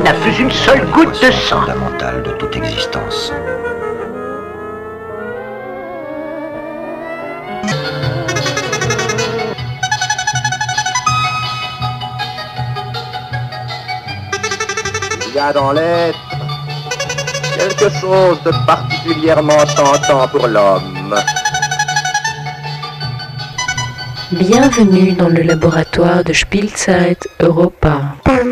n'a plus une seule goutte de sang. Fondamentale de toute existence. Il y a dans l'être quelque chose de particulièrement tentant pour l'homme. Bienvenue dans le laboratoire de Spielzeit Europa.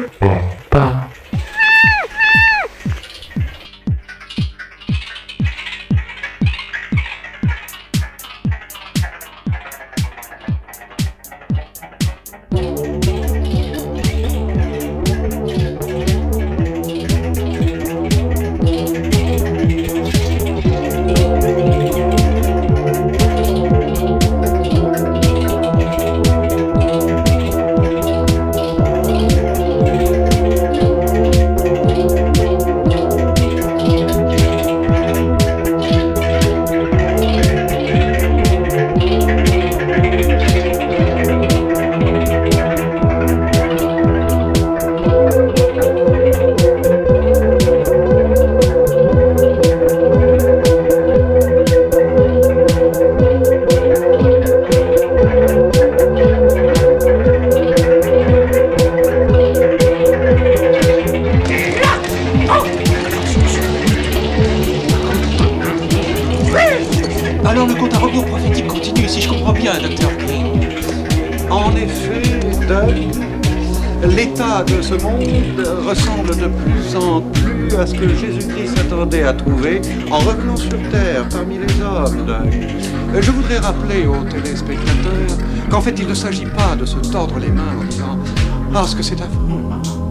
Alors le compte à rebours prophétique continue, si je comprends bien, Dr. King. En effet, Doug, l'état de ce monde ressemble de plus en plus à ce que Jésus-Christ s'attendait à trouver en revenant sur Terre parmi les hommes, Doug. Je voudrais rappeler aux téléspectateurs qu'en fait il ne s'agit pas de se tordre les mains en disant « Ah, ce que c'est affreux !»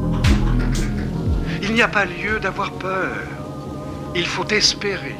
Il n'y a pas lieu d'avoir peur. Il faut espérer.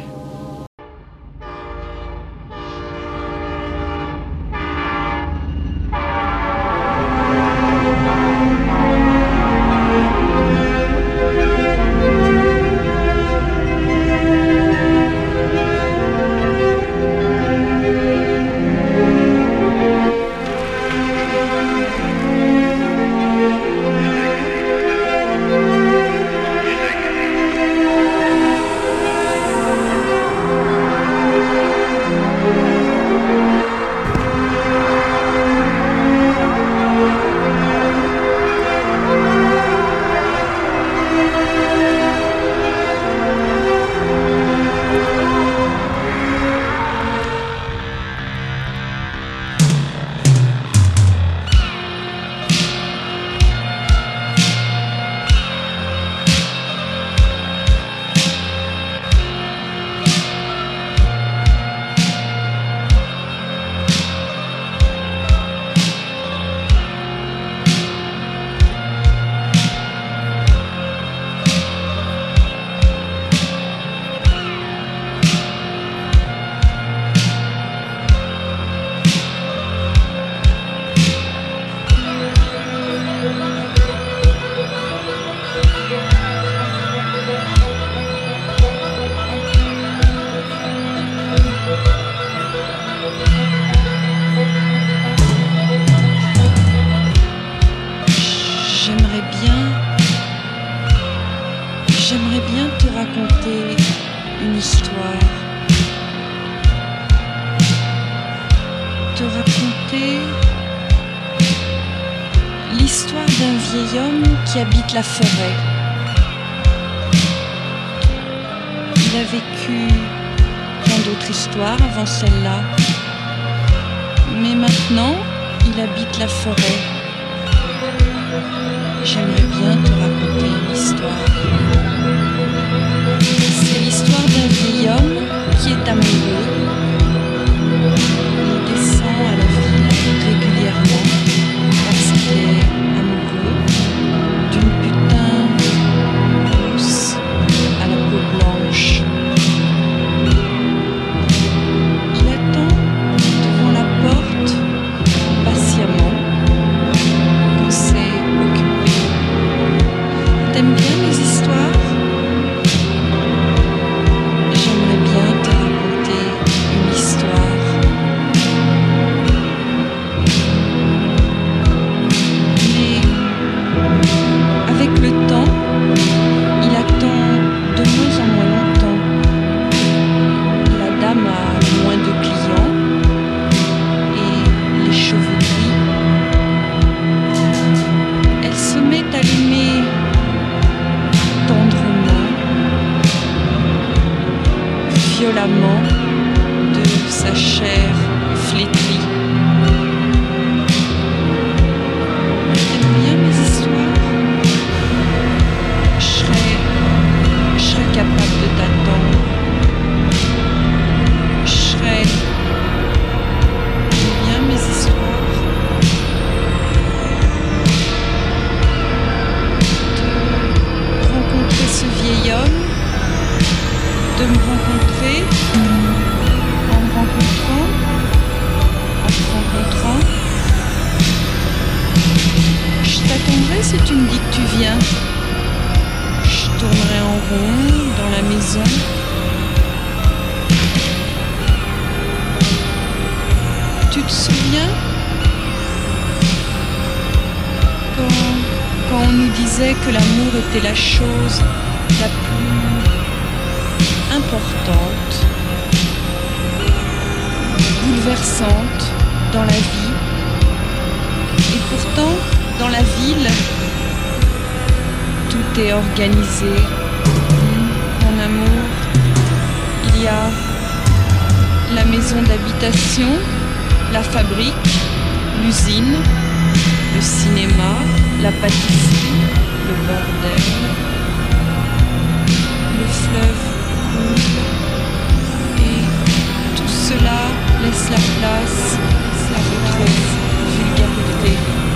J'aimerais bien te raconter une histoire. Te raconter l'histoire d'un vieil homme qui habite la forêt. Il a vécu plein d'autres histoires avant celle-là. Mais maintenant, il habite la forêt. J'aimerais bien te raconter une histoire. C'est l'histoire d'un vieil homme qui est amoureux. Il descend à la ville régulièrement parce qu'il est amoureux d'une putain rousse à la peau blanche. Il attend devant la porte patiemment quand c'est occupé. T'aimes bien les histoires ? violemment de sa chair flétrie. T'aimes bien mes histoires? Je serais capable de t'attendre. Je serais bien mes histoires. De rencontrer ce vieil homme, de me rencontrer en me rencontrant, en te rencontrant. Je t'attendrai si tu me dis que tu viens. Je tournerai en rond dans la maison. Tu te souviens quand on nous disait que l'amour était la chose la plus importante, bouleversante dans la vie. Et pourtant, dans la ville, tout est organisé. Mon amour, il y a la maison d'habitation, la fabrique, l'usine, le cinéma, la pâtisserie, le bordel. Le fleuve coule et tout cela laisse la place à votre vulgarité.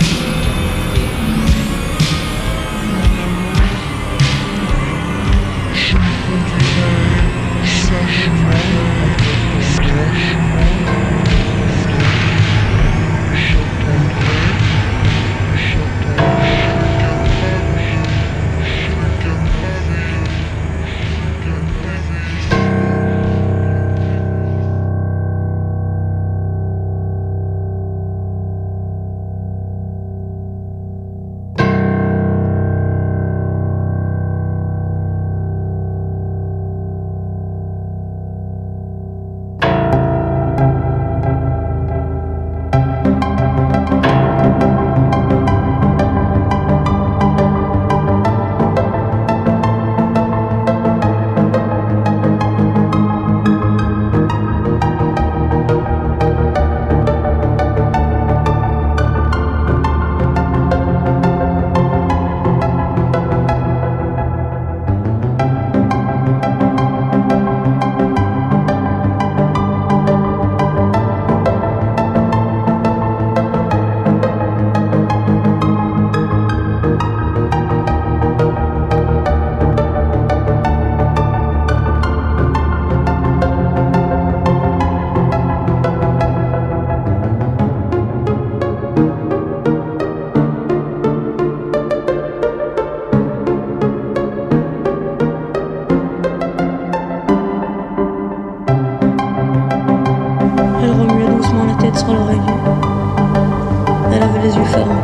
Sur l'oreille. Elle avait les yeux fermés.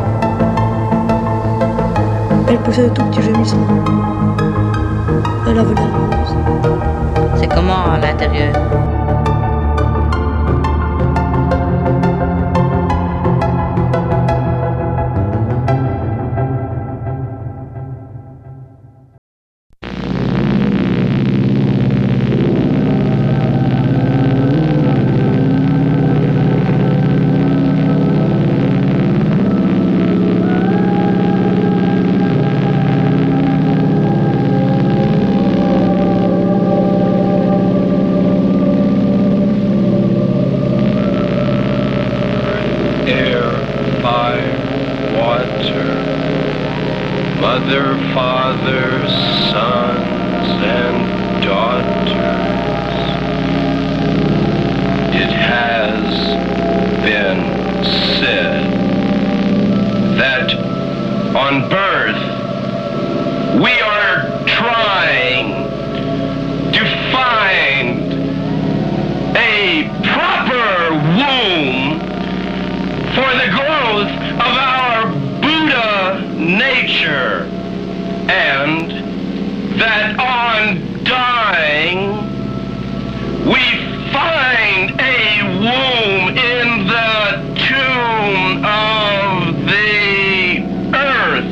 Elle poussait de tout petits gémissements. Elle avait l'air rose. C'est comment à l'intérieur? Mother, father, sons, and daughters. It has been said that on birth we are trying to find a proper womb for the growth of our Buddha nature, and that on dying we find a womb in the tomb of the earth.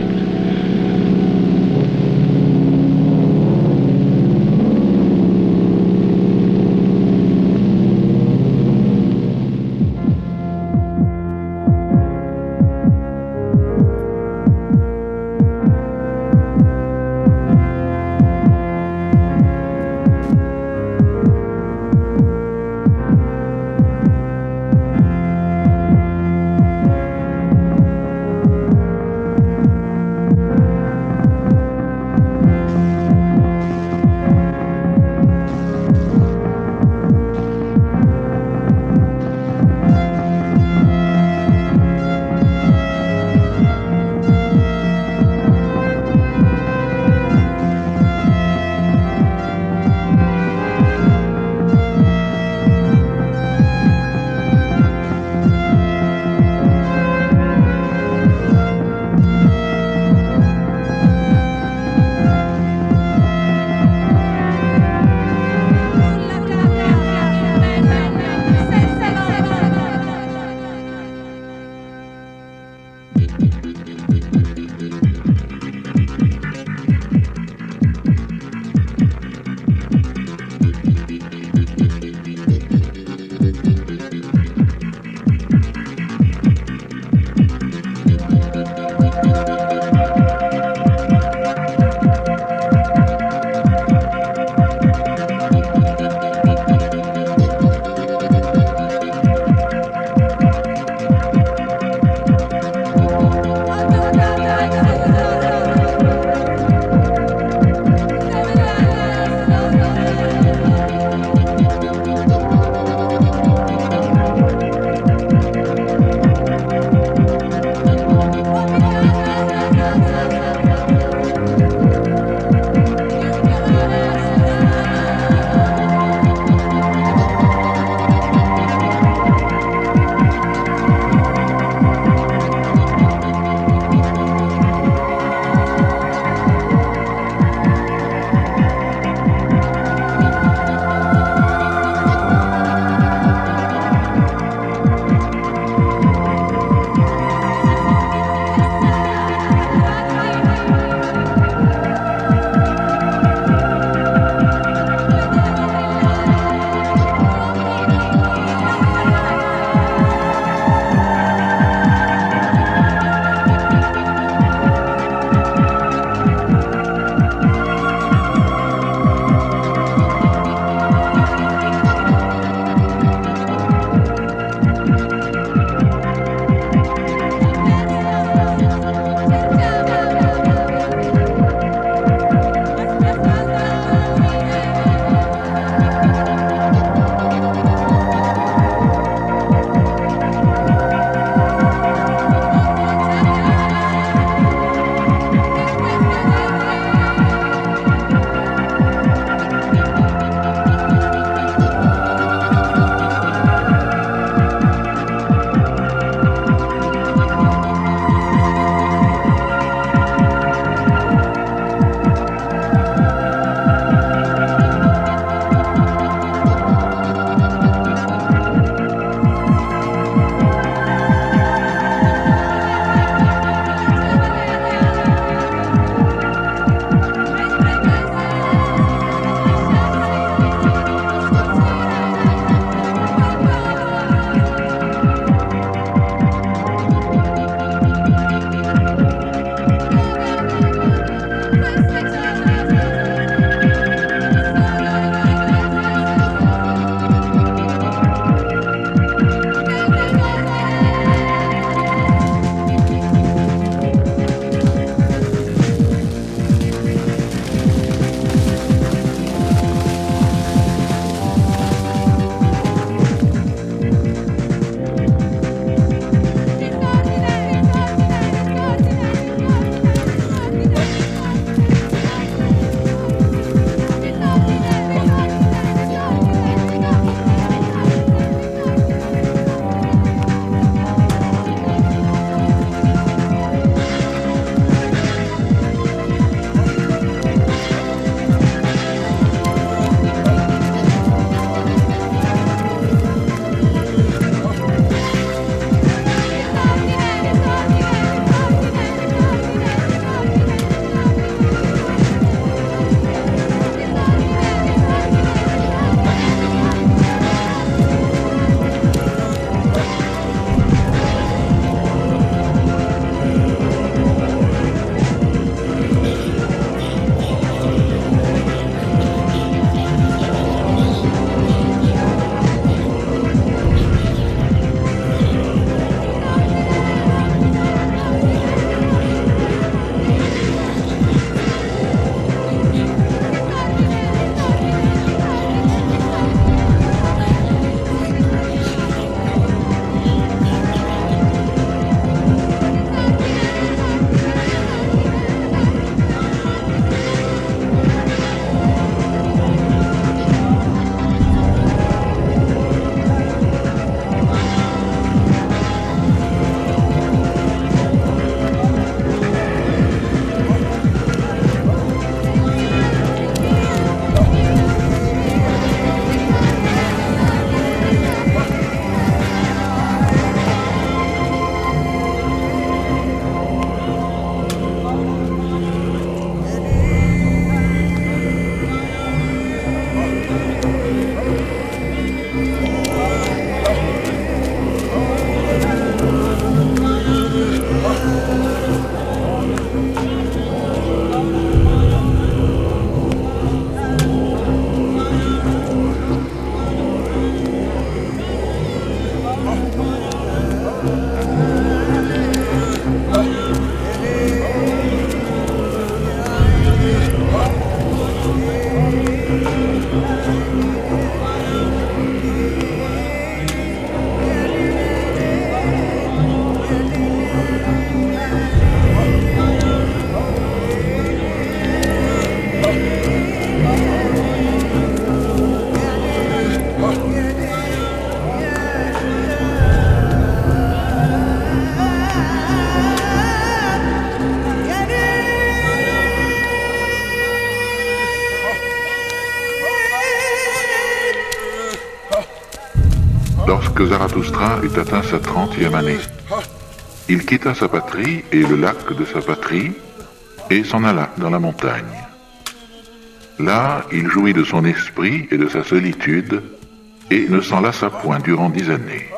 lorsque Zarathustra eut atteint sa 30e année. Il quitta sa patrie et le lac de sa patrie et s'en alla dans la montagne. Là, il jouit de son esprit et de sa solitude et ne s'en lassa point durant 10 années.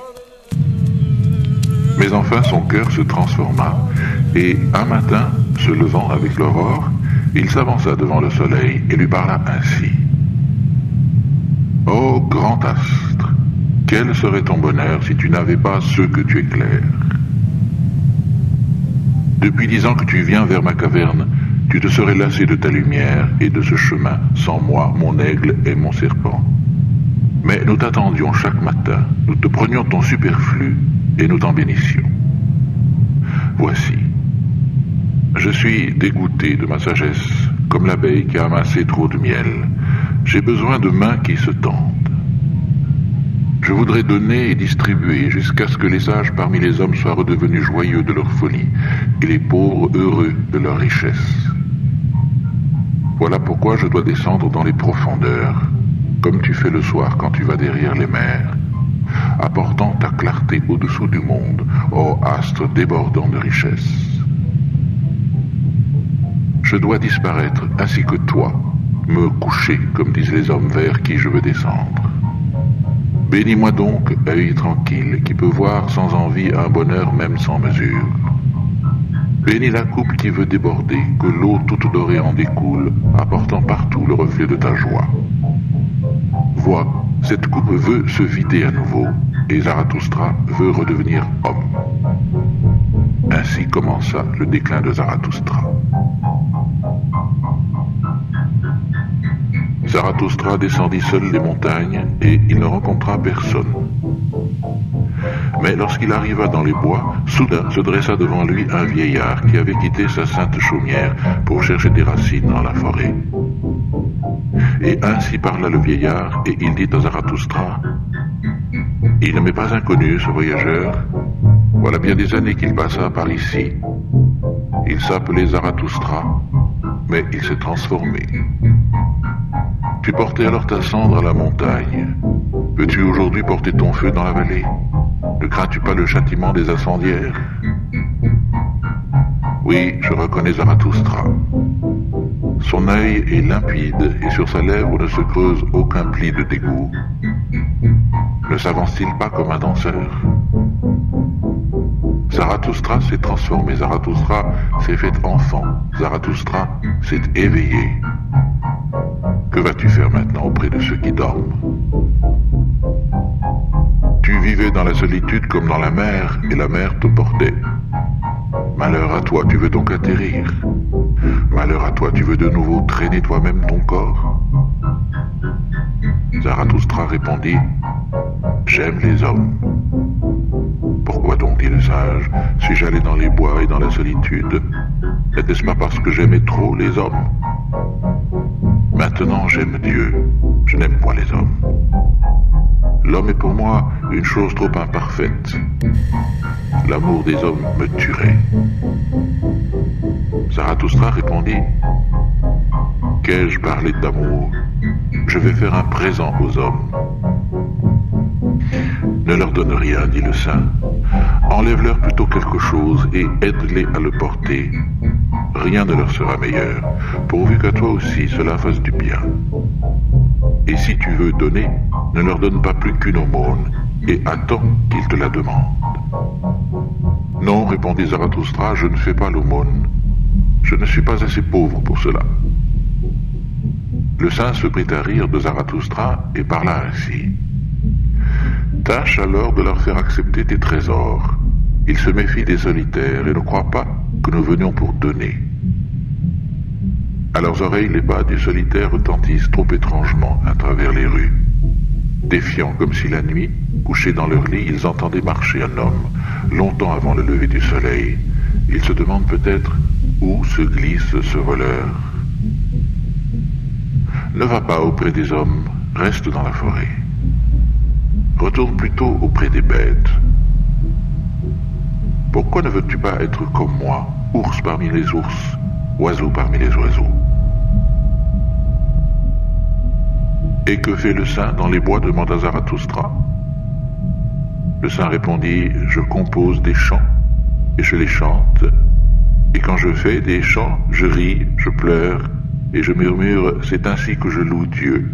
Mais enfin son cœur se transforma et un matin, se levant avec l'aurore, il s'avança devant le soleil et lui parla ainsi. « Ô grand astre, quel serait ton bonheur si tu n'avais pas ceux que tu éclaires? Depuis 10 ans que tu viens vers ma caverne, tu te serais lassé de ta lumière et de ce chemin sans moi, mon aigle et mon serpent. Mais nous t'attendions chaque matin, nous te prenions ton superflu et nous t'en bénissions. Voici, je suis dégoûté de ma sagesse, comme l'abeille qui a amassé trop de miel. J'ai besoin de mains qui se tendent. Je voudrais donner et distribuer jusqu'à ce que les sages parmi les hommes soient redevenus joyeux de leur folie et les pauvres heureux de leur richesse. Voilà pourquoi je dois descendre dans les profondeurs, comme tu fais le soir quand tu vas derrière les mers, apportant ta clarté au-dessous du monde, ô astre débordant de richesse. Je dois disparaître ainsi que toi, me coucher, comme disent les hommes vers qui je veux descendre. Bénis-moi donc, œil tranquille, qui peut voir sans envie un bonheur même sans mesure. Bénis la coupe qui veut déborder, que l'eau toute dorée en découle, apportant partout le reflet de ta joie. Vois, cette coupe veut se vider à nouveau, et Zarathustra veut redevenir homme. Ainsi commença le déclin de Zarathustra. Zarathustra descendit seul les montagnes et il ne rencontra personne. Mais lorsqu'il arriva dans les bois, soudain se dressa devant lui un vieillard qui avait quitté sa sainte chaumière pour chercher des racines dans la forêt. Et ainsi parla le vieillard et il dit à Zarathustra, « Il ne m'est pas inconnu, ce voyageur. Voilà bien des années qu'il passa par ici. Il s'appelait Zarathustra, mais il s'est transformé. Tu portais alors ta cendre à la montagne. Peux-tu aujourd'hui porter ton feu dans la vallée? Ne crains-tu pas le châtiment des incendiaires? Oui, je reconnais Zarathustra. Son œil est limpide et sur sa lèvre ne se creuse aucun pli de dégoût. Ne s'avance-t-il pas comme un danseur? Zarathustra s'est transformé, Zarathustra s'est fait enfant, Zarathustra s'est éveillé. Que vas-tu faire maintenant auprès de ceux qui dorment? Tu vivais dans la solitude comme dans la mer, et la mer te portait. Malheur à toi, tu veux donc atterrir. Malheur à toi, tu veux de nouveau traîner toi-même ton corps. Zarathustra répondit, « J'aime les hommes. » Pourquoi donc, dit le sage, suis-je allé dans les bois et dans la solitude? N'était-ce pas parce que j'aimais trop les hommes? Maintenant j'aime Dieu, je n'aime point les hommes. L'homme est pour moi une chose trop imparfaite. L'amour des hommes me tuerait. Zarathustra répondit, « Qu'ai-je parlé d'amour? Je vais faire un présent aux hommes. » Ne leur donne rien, dit le saint. Enlève-leur plutôt quelque chose et aide-les à le porter. Rien ne leur sera meilleur, pourvu qu'à toi aussi cela fasse du bien. Et si tu veux donner, ne leur donne pas plus qu'une aumône, et attends qu'ils te la demandent. Non, répondit Zarathustra, je ne fais pas l'aumône. Je ne suis pas assez pauvre pour cela. Le saint se prit à rire de Zarathustra et parla ainsi. Tâche alors de leur faire accepter tes trésors. Ils se méfient des solitaires et ne croient pas que nous venions pour donner. À leurs oreilles, les pas des solitaires retentissent trop étrangement à travers les rues. Défiants comme si la nuit, couchés dans leur lit, ils entendaient marcher un homme, longtemps avant le lever du soleil. Ils se demandent peut-être où se glisse ce voleur. Ne va pas auprès des hommes, reste dans la forêt. Retourne plutôt auprès des bêtes. Pourquoi ne veux-tu pas être comme moi, ours parmi les ours, oiseau parmi les oiseaux? Et que fait le saint dans les bois demanda Zarathustra. Le saint répondit, je compose des chants et je les chante. Et quand je fais des chants, je ris, je pleure et je murmure, c'est ainsi que je loue Dieu.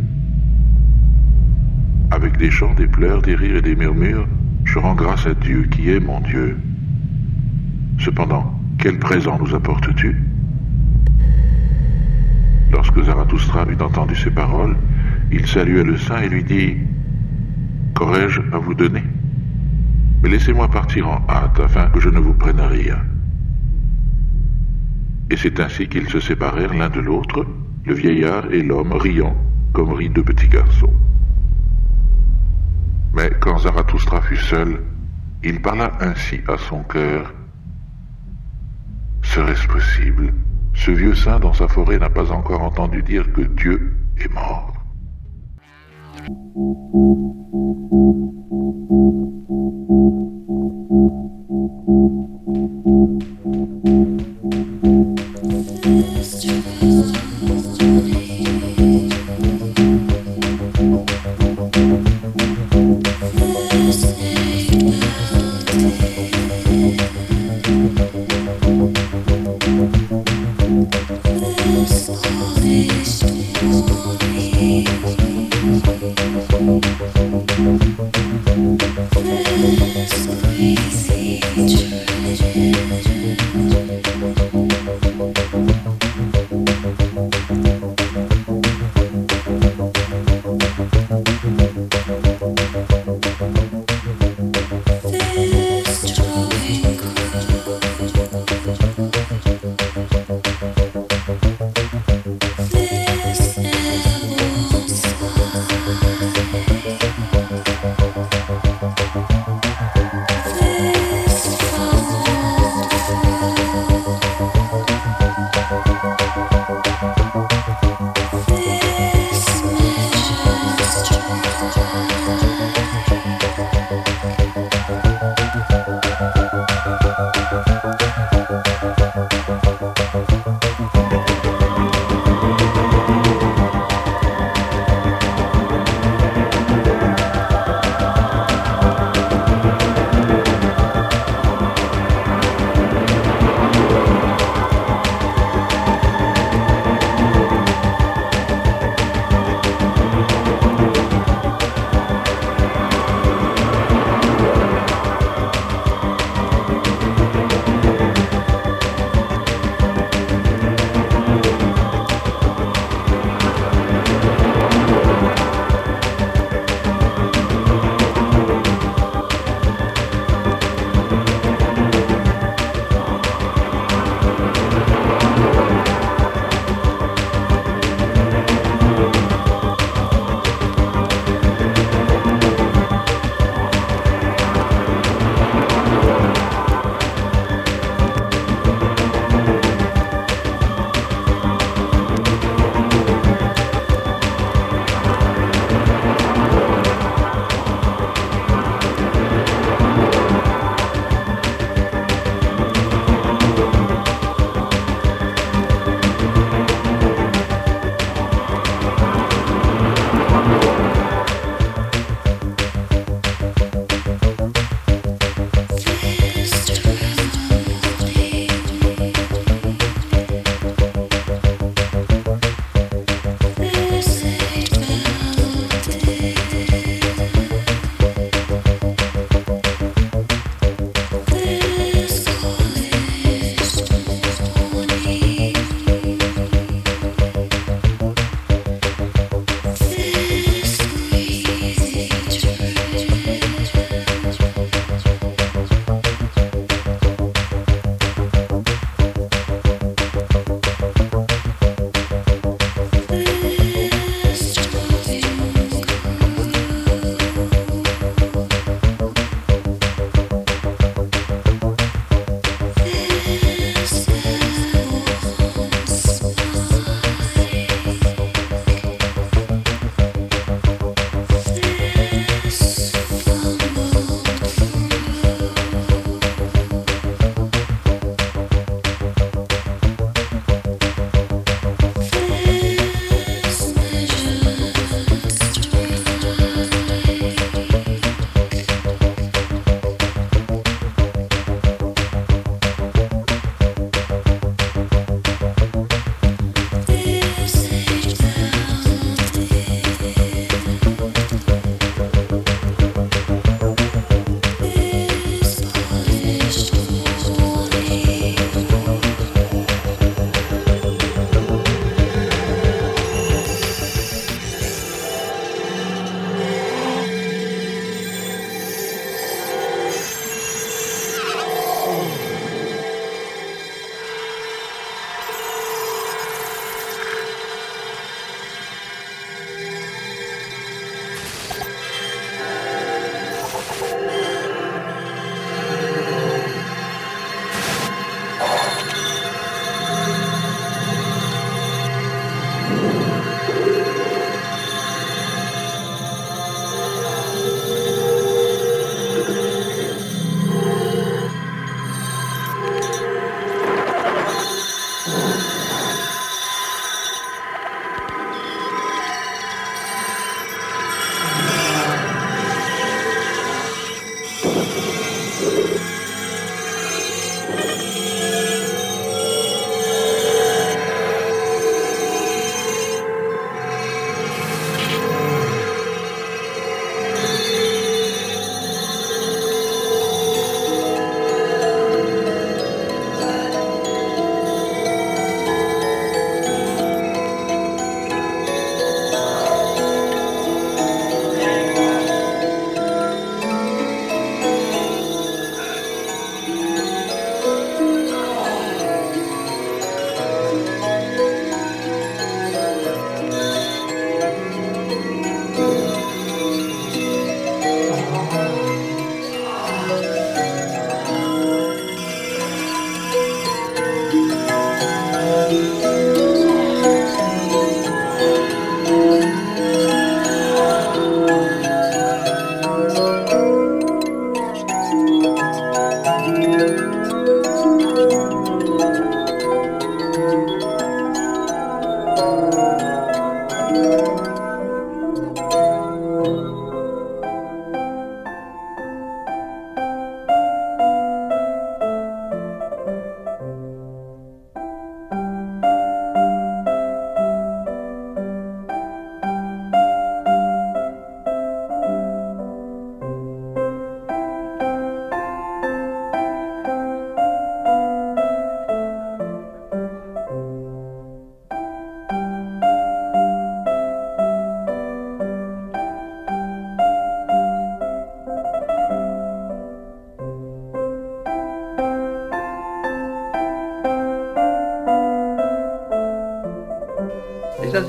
Avec des chants, des pleurs, des rires et des murmures, je rends grâce à Dieu qui est mon Dieu. Cependant, quel présent nous apportes-tu ? Lorsque Zarathustra eut entendu ces paroles, il salua le saint et lui dit, qu'aurais-je à vous donner ? Mais laissez-moi partir en hâte afin que je ne vous prenne rien. Et c'est ainsi qu'ils se séparèrent l'un de l'autre, le vieillard et l'homme riant comme rient deux petits garçons. Mais quand Zarathustra fut seul, il parla ainsi à son cœur. Serait-ce possible ? Ce vieux saint dans sa forêt n'a pas encore entendu dire que Dieu est mort. Story.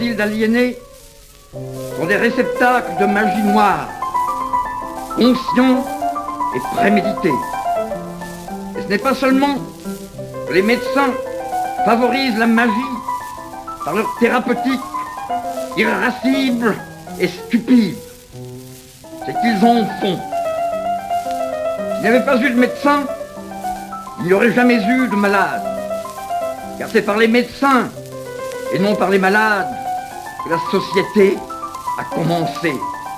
asile d'aliénés sont des réceptacles de magie noire, conscients et prémédités. Et ce n'est pas seulement que les médecins favorisent la magie par leur thérapeutique irascible et stupide, c'est qu'ils en font. S'il n'y avait pas eu de médecins, il n'y aurait jamais eu de malades. Car c'est par les médecins et non par les malades que la société a commencé.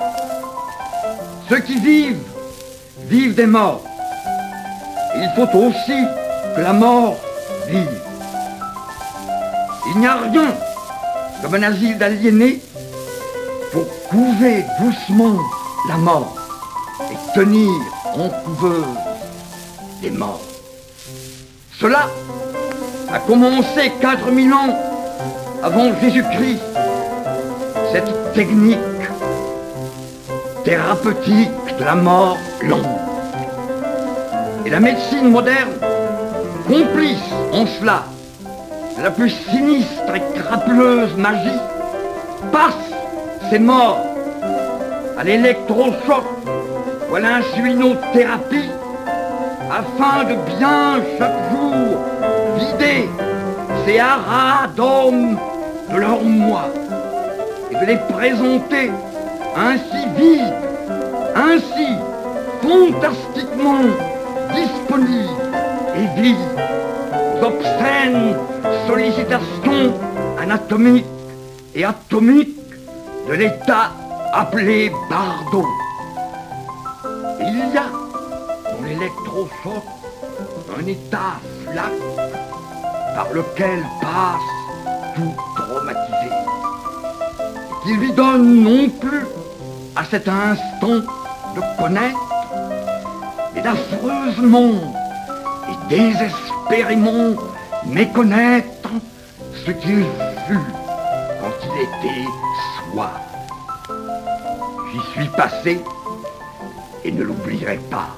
Ceux qui vivent, vivent des morts. Et il faut aussi que la mort vive. Il n'y a rien comme un asile d'aliénés pour couver doucement la mort et tenir en couveuse les morts. Cela a commencé 4000 ans avant Jésus-Christ, cette technique thérapeutique de la mort lente. Et la médecine moderne, complice en cela de la plus sinistre et crapuleuse magie, passe ces morts à l'électrochoc ou à l'insulinothérapie afin de bien chaque jour vider ces haras d'hommes de leur moi et de les présenter ainsi vides, ainsi fantastiquement disponibles et vides aux obscènes sollicitations anatomiques et atomiques de l'état appelé Bardo. Et il y a dans l'électrochoc un état flac par lequel passe tout traumatisé, qui lui donne non plus à cet instant de connaître, mais d'affreusement et désespérément méconnaître ce qu'il fut quand il était soi. J'y suis passé et ne l'oublierai pas.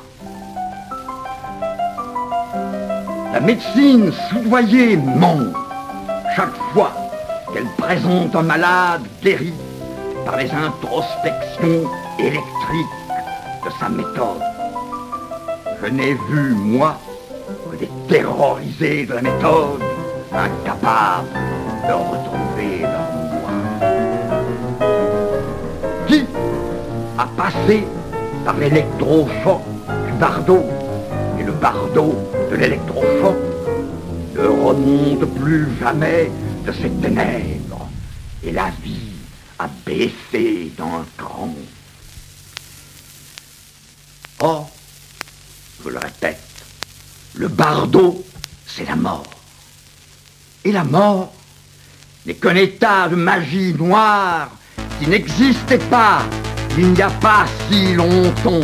La médecine soudoyée ment chaque fois qu'elle présente un malade guéri par les introspections électriques de sa méthode. Je n'ai vu, moi, que des terrorisés de la méthode, incapables de retrouver leur moi. Qui a passé par l'électrochoc du Bardo et le Bardo de l'électrochoc ne remonte plus jamais de ses ténèbres et la vie a baissé d'un cran. Or, je le répète, le Bardo, c'est la mort. Et la mort n'est qu'un état de magie noire qui n'existait pas il n'y a pas si longtemps.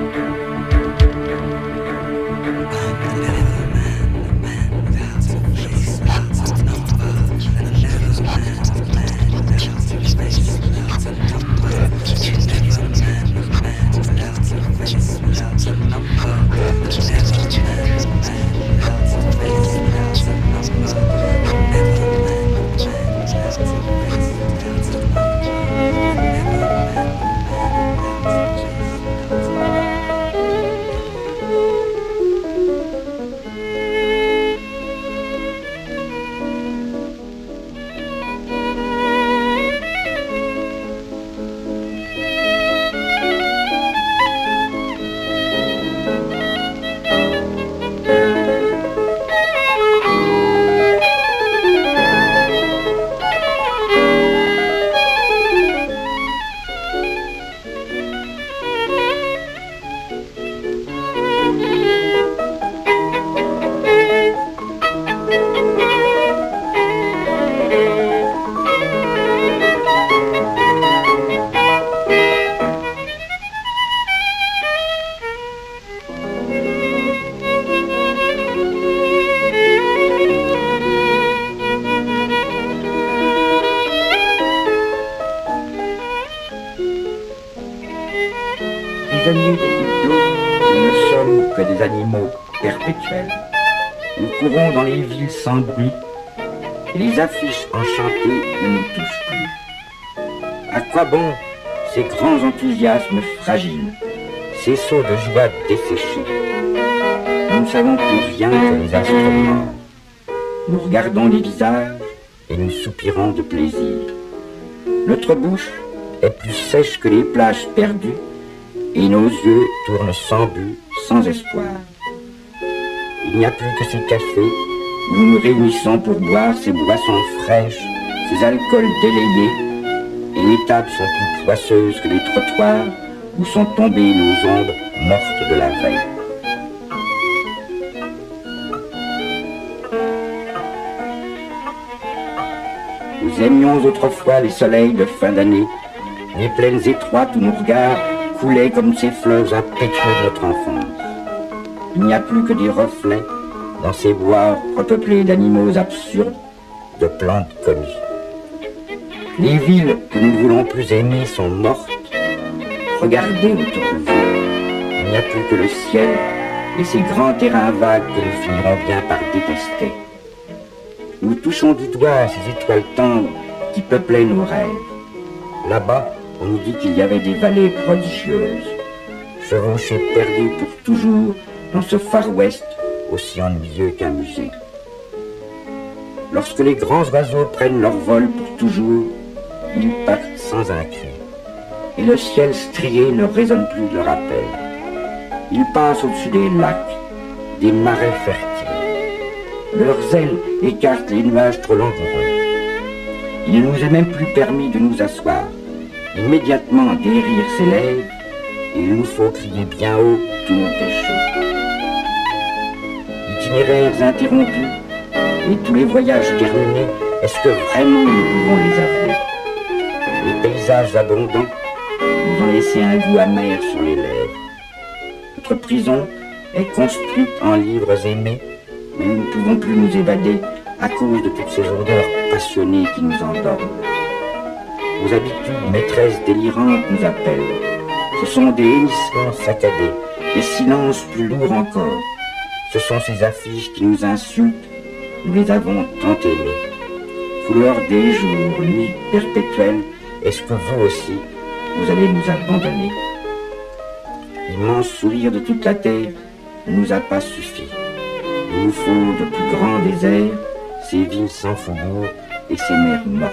Prisonniers des gouttes d'eau, nous ne sommes que des animaux perpétuels. Nous courons dans les villes sans bruit, et les affiches enchantées ne nous touchent plus. À quoi bon ces grands enthousiasmes fragiles, ces sauts de joie desséchés? Nous ne savons plus rien que les astres morts. Nous regardons les visages et nous soupirons de plaisir. Notre bouche est plus sèche que les plages perdues, et nos yeux tournent sans but, sans espoir. Il n'y a plus que ces cafés où nous nous réunissons pour boire ces boissons fraîches, ces alcools délayés, et les tables sont plus poisseuses que les trottoirs où sont tombées nos ombres mortes de la veille. Nous aimions autrefois les soleils de fin d'année, les plaines étroites où nos regards coulaient comme ces fleuves impétueux de notre enfance. Il n'y a plus que des reflets dans ces bois repeuplés d'animaux absurdes, de plantes connues. Les villes que nous ne voulons plus aimer sont mortes. Regardez autour de vous. Il n'y a plus que le ciel et ces grands terrains vagues que nous finirons bien par détester. Nous touchons du doigt ces étoiles tendres qui peuplaient nos rêves. Là-bas, on nous dit qu'il y avait des vallées prodigieuses, chevauchées perdues pour toujours dans ce Far West aussi ennuyeux qu'un musée. Lorsque les grands oiseaux prennent leur vol pour toujours, ils partent sans un cri. Et le ciel strié ne résonne plus de leur appel. Ils passent au-dessus des lacs, des marais fertiles. Leurs ailes écartent les nuages trop langoureux. Il ne nous est même plus permis de nous asseoir. Immédiatement, des rires s'élèvent et il nous faut crier bien haut tous nos péchés. Itinéraires interrompus et tous les voyages terminés, est-ce que vraiment nous pouvons les avouer? Les paysages abondants nous ont laissé un goût amer sur les lèvres. Notre prison est construite en livres aimés, mais nous ne pouvons plus nous évader à cause de toutes ces odeurs passionnées qui nous endorment. Nos habitudes maîtresses délirantes nous appellent. Ce sont des hennissements saccadés, des silences plus lourds encore. Ce sont ces affiches qui nous insultent, nous les avons tant aimées. Couleur des jours, nuit perpétuelle, est-ce que vous aussi, vous allez nous abandonner? L'immense sourire de toute la terre ne nous a pas suffi. Il nous faut de plus grands déserts, ces villes sans faubourg et ces mers mortes.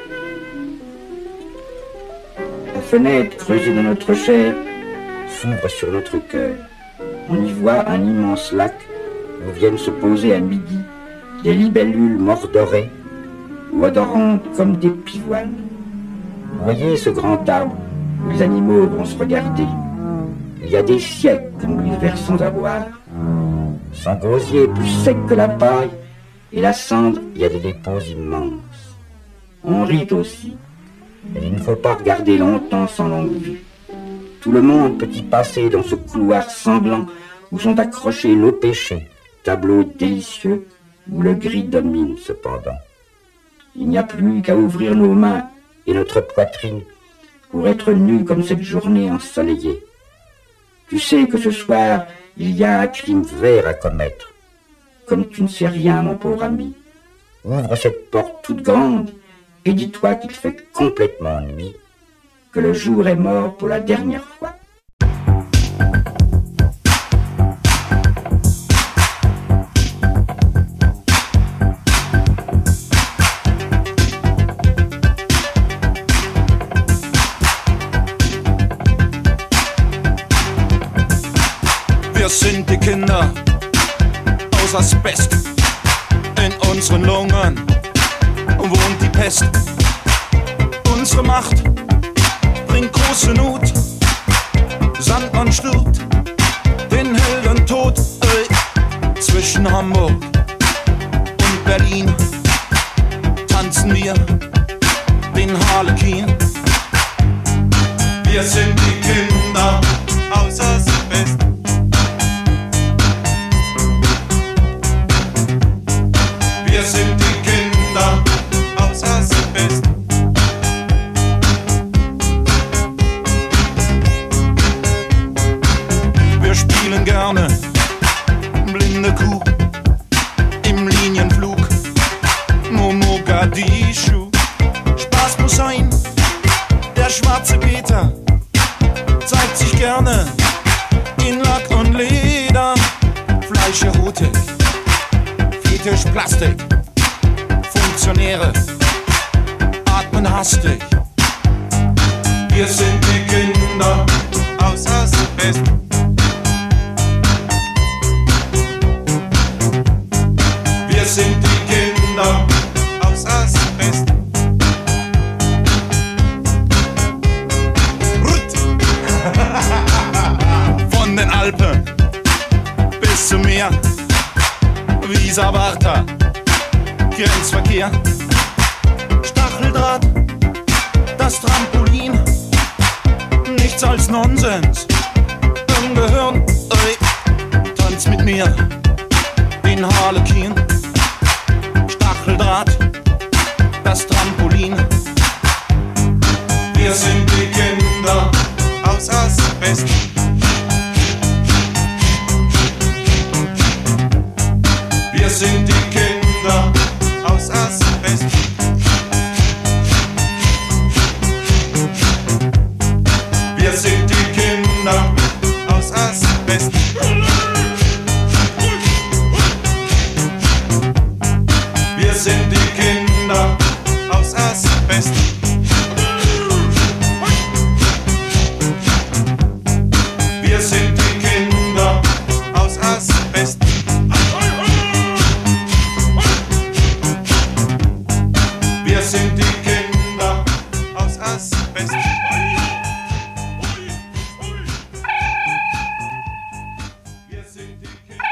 La fenêtre creusée dans notre chair s'ouvre sur notre cœur. On y voit un immense lac où viennent se poser à midi des libellules mordorées ou odorantes comme des pivoines. Voyez ce grand arbre où les animaux vont se regarder. Il y a des siècles que nous l'hiver sans avoir. Son gosier est plus sec que la paille, et la cendre, il y a des dépôts immenses. On rit aussi, mais il ne faut pas regarder longtemps sans longue vue. Tout le monde peut y passer dans ce couloir sanglant où sont accrochés nos péchés, tableau délicieux où le gris domine cependant. Il n'y a plus qu'à ouvrir nos mains et notre poitrine pour être nus comme cette journée ensoleillée. Tu sais que ce soir, il y a un crime vert à commettre. Comme tu ne sais rien, mon pauvre ami, ouvre cette porte toute grande et dis-toi qu'il fait complètement nuit, que le jour est mort pour la dernière fois. Wir sind die Kinder aus Asbest. In unseren Lungen wohnt die Pest. Unsere Macht bringt große Not. Sandmann stirbt den Heldentod. Zwischen Hamburg und Berlin tanzen wir den Harlekin. Wir sind die Kinder aus Asbest. Wir sind die Kinder aus Asbest. Wir spielen gerne blinde Kuh im Linienflug. Mogadischu. Spaß muss sein, der schwarze Peter zeigt sich gerne in Lack und Leder. Fleisch Erotik, Fetisch Plastik, Funktionäre atmen hastig. Wir sind die Kinder aus Asbest. Wir sind die Kinder aus Asbest. Von den Alpen bis zum Meer, Visa Varta, Grenzverkehr, Stacheldraht, das Trampolin, nichts als Nonsens im Gehirn. Tanz mit mir den Harlekin, Stacheldraht, das Trampolin. Wir sind die Kinder aus Asbest. Wir sind die Kinder aus Asbest. Wir sind die Kinder aus Asbest. Wir sind die Kinder aus Asbest. Wir sind die Kinder aus Asbest. Wir sind die Kinder aus Asbest. Wir sind die Kinder.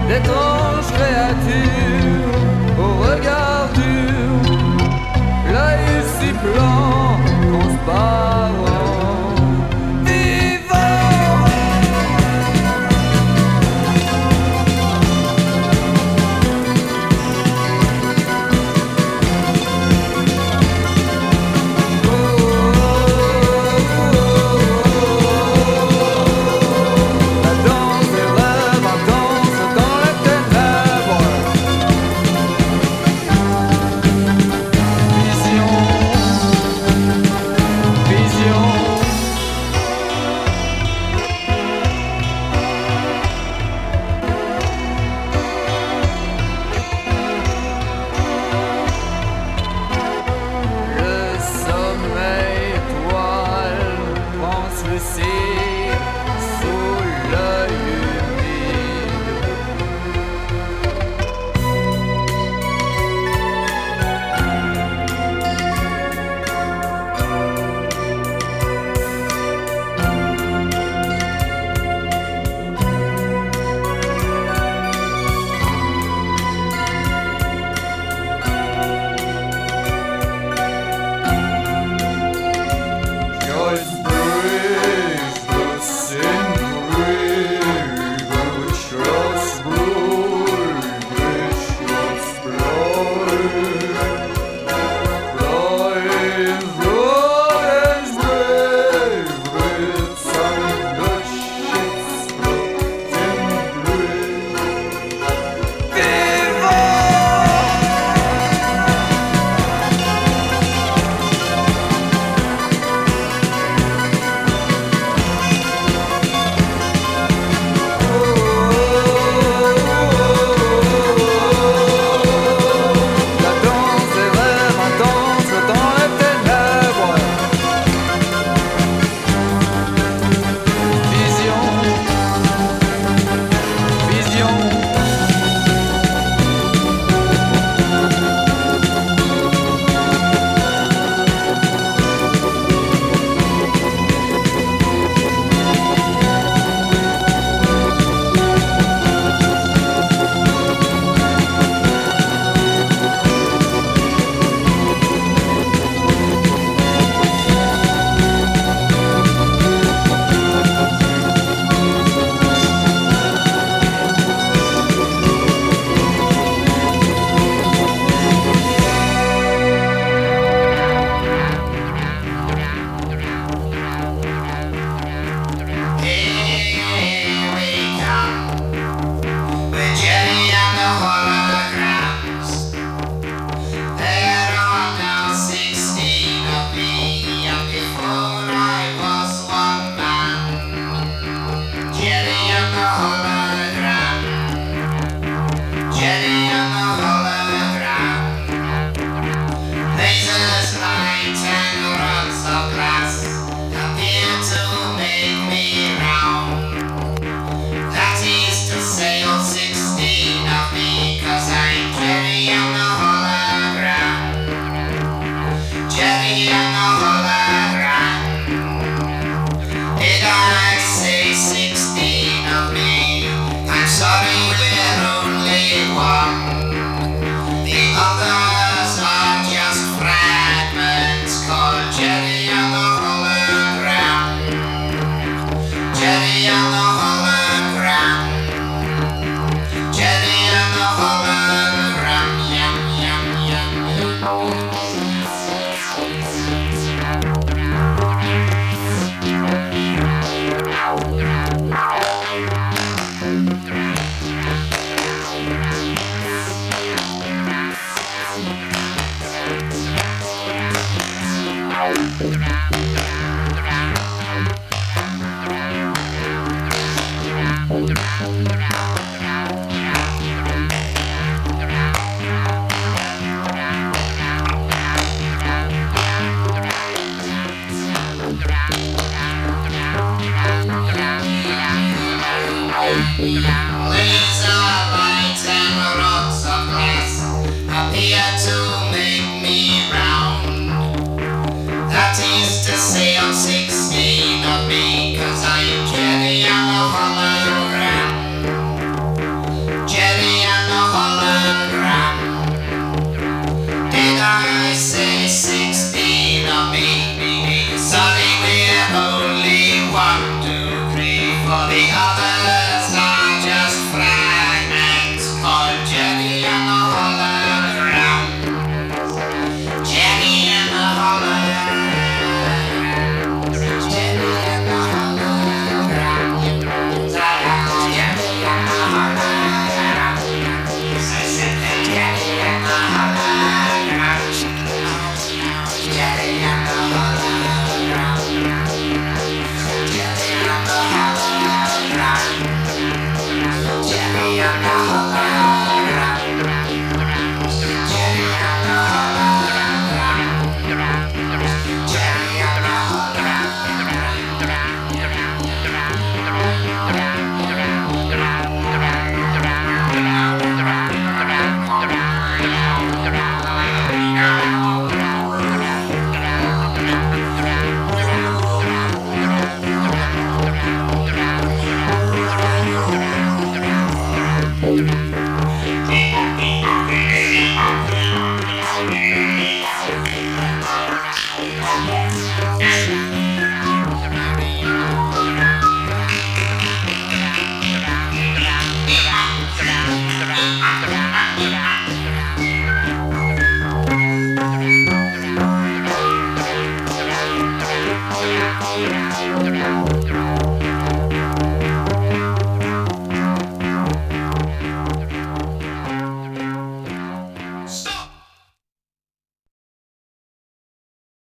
d'étranges créatures au regard dur, l'œil si blanc, transparent.